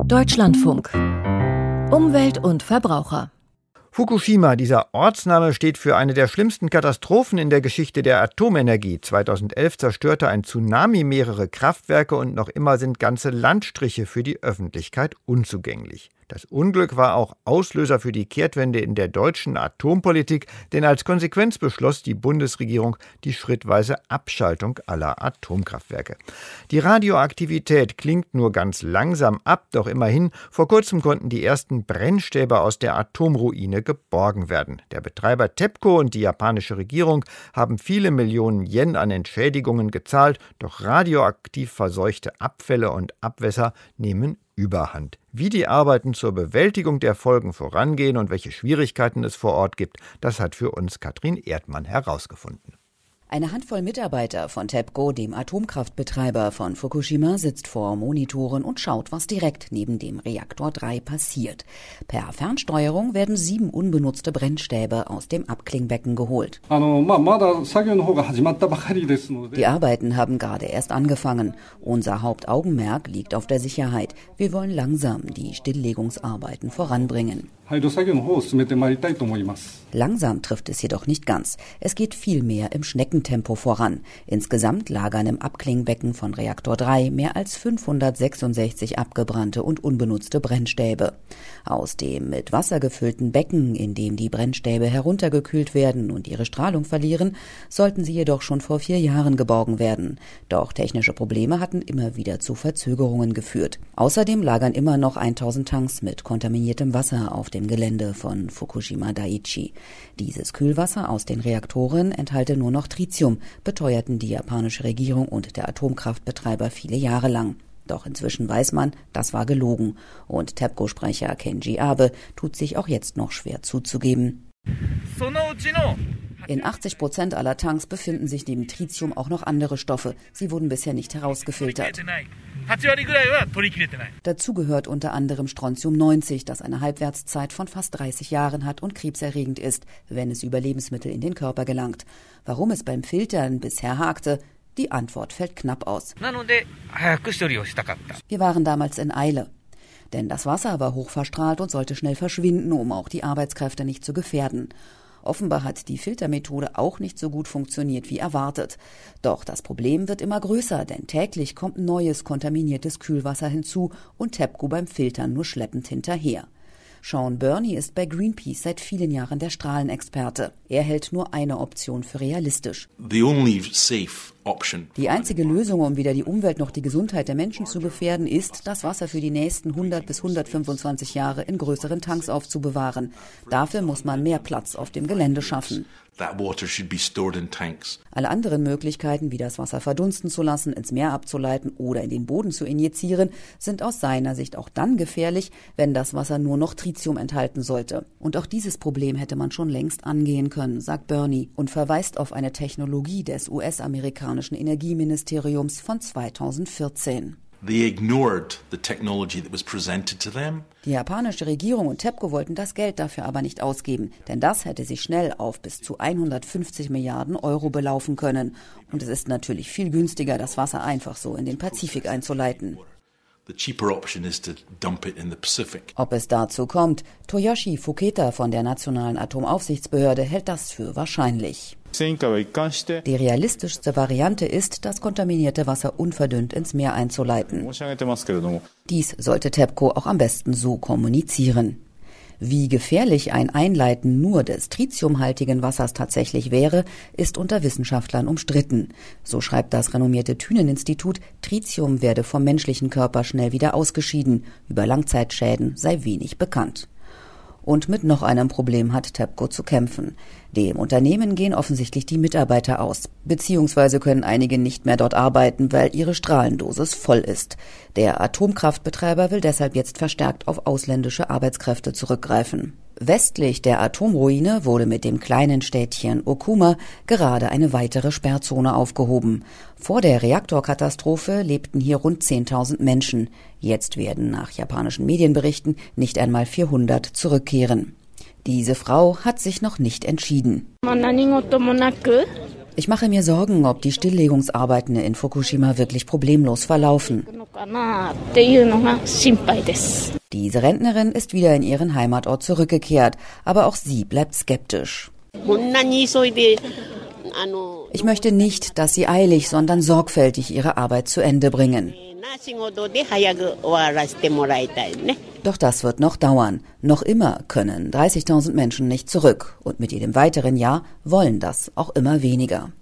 Deutschlandfunk. Umwelt und Verbraucher. Fukushima, dieser Ortsname steht für eine der schlimmsten Katastrophen in der Geschichte der Atomenergie. 2011 zerstörte ein Tsunami mehrere Kraftwerke und noch immer sind ganze Landstriche für die Öffentlichkeit unzugänglich. Das Unglück war auch Auslöser für die Kehrtwende in der deutschen Atompolitik, denn als Konsequenz beschloss die Bundesregierung die schrittweise Abschaltung aller Atomkraftwerke. Die Radioaktivität klingt nur ganz langsam ab, doch immerhin, vor kurzem konnten die ersten Brennstäbe aus der Atomruine geborgen werden. Der Betreiber TEPCO und die japanische Regierung haben viele Millionen Yen an Entschädigungen gezahlt, doch radioaktiv verseuchte Abfälle und Abwässer nehmen Überhand. Wie die Arbeiten zur Bewältigung der Folgen vorangehen und welche Schwierigkeiten es vor Ort gibt, das hat für uns Katrin Erdmann herausgefunden. Eine Handvoll Mitarbeiter von TEPCO, dem Atomkraftbetreiber von Fukushima, sitzt vor Monitoren und schaut, was direkt neben dem Reaktor 3 passiert. Per Fernsteuerung werden 7 unbenutzte Brennstäbe aus dem Abklingbecken geholt. Die Arbeiten haben gerade erst angefangen. Unser Hauptaugenmerk liegt auf der Sicherheit. Wir wollen langsam die Stilllegungsarbeiten voranbringen. Langsam trifft es jedoch nicht ganz. Es geht vielmehr im Schneckentempo voran. Insgesamt lagern im Abklingbecken von Reaktor 3 mehr als 566 abgebrannte und unbenutzte Brennstäbe. Aus dem mit Wasser gefüllten Becken, in dem die Brennstäbe heruntergekühlt werden und ihre Strahlung verlieren, sollten sie jedoch schon vor 4 Jahren geborgen werden. Doch technische Probleme hatten immer wieder zu Verzögerungen geführt. Außerdem lagern immer noch 1000 Tanks mit kontaminiertem Wasser auf dem Gelände von Fukushima Daiichi. Dieses Kühlwasser aus den Reaktoren enthalte nur noch Tritium, beteuerten die japanische Regierung und der Atomkraftbetreiber viele Jahre lang. Doch inzwischen weiß man, das war gelogen. Und TEPCO-Sprecher Kenji Abe tut sich auch jetzt noch schwer zuzugeben. In 80% aller Tanks befinden sich neben Tritium auch noch andere Stoffe. Sie wurden bisher nicht herausgefiltert. Dazu gehört unter anderem Strontium 90, das eine Halbwertszeit von fast 30 Jahren hat und krebserregend ist, wenn es über Lebensmittel in den Körper gelangt. Warum es beim Filtern bisher hakte? Die Antwort fällt knapp aus. Wir waren damals in Eile. Denn das Wasser war hochverstrahlt und sollte schnell verschwinden, um auch die Arbeitskräfte nicht zu gefährden. Offenbar hat die Filtermethode auch nicht so gut funktioniert wie erwartet. Doch das Problem wird immer größer, denn täglich kommt neues kontaminiertes Kühlwasser hinzu und TEPCO beim Filtern nur schleppend hinterher. Sean Burney ist bei Greenpeace seit vielen Jahren der Strahlenexperte. Er hält nur eine Option für realistisch. Die einzige Lösung, um weder die Umwelt noch die Gesundheit der Menschen zu gefährden, ist, das Wasser für die nächsten 100 bis 125 Jahre in größeren Tanks aufzubewahren. Dafür muss man mehr Platz auf dem Gelände schaffen. Alle anderen Möglichkeiten, wie das Wasser verdunsten zu lassen, ins Meer abzuleiten oder in den Boden zu injizieren, sind aus seiner Sicht auch dann gefährlich, wenn das Wasser nur noch Tritium enthalten sollte. Und auch dieses Problem hätte man schon längst angehen können, sagt Burney und verweist auf eine Technologie des US-amerikanischen Energieministeriums von 2014. Die japanische Regierung und TEPCO wollten das Geld dafür aber nicht ausgeben, denn das hätte sich schnell auf bis zu 150 Milliarden Euro belaufen können. Und es ist natürlich viel günstiger, das Wasser einfach so in den Pazifik einzuleiten. Ob es dazu kommt, Toyoshi Fuketa von der Nationalen Atomaufsichtsbehörde hält das für wahrscheinlich. Die realistischste Variante ist, das kontaminierte Wasser unverdünnt ins Meer einzuleiten. Dies sollte TEPCO auch am besten so kommunizieren. Wie gefährlich ein Einleiten nur des tritiumhaltigen Wassers tatsächlich wäre, ist unter Wissenschaftlern umstritten. So schreibt das renommierte Thünen-Institut, Tritium werde vom menschlichen Körper schnell wieder ausgeschieden. Über Langzeitschäden sei wenig bekannt. Und mit noch einem Problem hat TEPCO zu kämpfen. Dem Unternehmen gehen offensichtlich die Mitarbeiter aus, beziehungsweise können einige nicht mehr dort arbeiten, weil ihre Strahlendosis voll ist. Der Atomkraftbetreiber will deshalb jetzt verstärkt auf ausländische Arbeitskräfte zurückgreifen. Westlich der Atomruine wurde mit dem kleinen Städtchen Okuma gerade eine weitere Sperrzone aufgehoben. Vor der Reaktorkatastrophe lebten hier rund 10.000 Menschen. Jetzt werden nach japanischen Medienberichten nicht einmal 400 zurückkehren. Diese Frau hat sich noch nicht entschieden. Ich mache mir Sorgen, ob die Stilllegungsarbeiten in Fukushima wirklich problemlos verlaufen. Diese Rentnerin ist wieder in ihren Heimatort zurückgekehrt, aber auch sie bleibt skeptisch. Ich möchte nicht, dass sie eilig, sondern sorgfältig ihre Arbeit zu Ende bringen. Doch das wird noch dauern. Noch immer können 30.000 Menschen nicht zurück. Und mit jedem weiteren Jahr wollen das auch immer weniger.